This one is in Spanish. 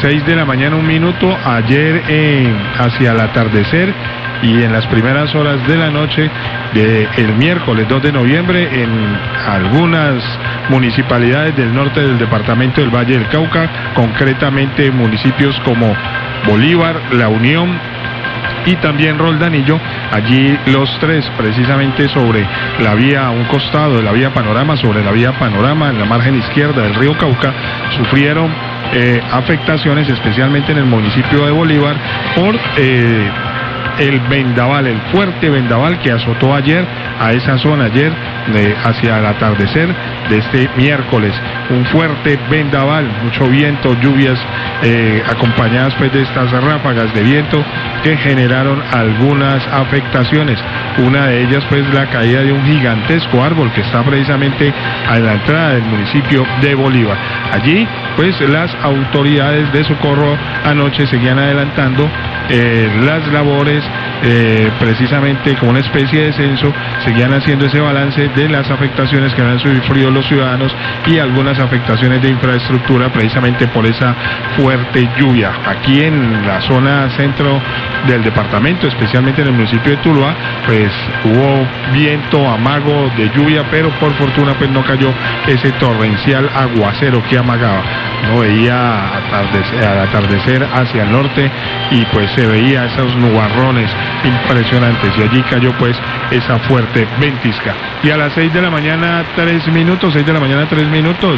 6 de la mañana 1 minuto, ayer hacia el atardecer y en las primeras horas de la noche del miércoles 2 de noviembre en algunas municipalidades del norte del departamento del Valle del Cauca, concretamente municipios como Bolívar, La Unión y también Roldanillo. Allí los tres, precisamente sobre la vía, a un costado de la vía Panorama, sobre la vía Panorama, en la margen izquierda del río Cauca, sufrieron afectaciones, especialmente en el municipio de Bolívar, por el vendaval, el fuerte vendaval que azotó ayer a esa zona, ayer hacia el atardecer de este miércoles. Un fuerte vendaval, mucho viento, lluvias acompañadas pues de estas ráfagas de viento que generaron algunas afectaciones. Una de ellas pues la caída de un gigantesco árbol que está precisamente a la entrada del municipio de Bolívar. Allí pues las autoridades de socorro anoche seguían adelantando las labores, precisamente como una especie de censo, seguían haciendo ese balance de las afectaciones que habían sufrido los ciudadanos y algunas afectaciones de infraestructura precisamente por esa fuerte lluvia. Aquí en la zona centro del departamento, especialmente en el municipio de Tuluá, pues hubo viento, amago de lluvia, pero por fortuna pues no cayó ese torrencial aguacero que amagaba. No veía al atardecer hacia el norte y pues se veía esos nubarrones impresionantes y allí cayó pues esa fuerte ventisca. Y a las 6 de la mañana 3 minutos,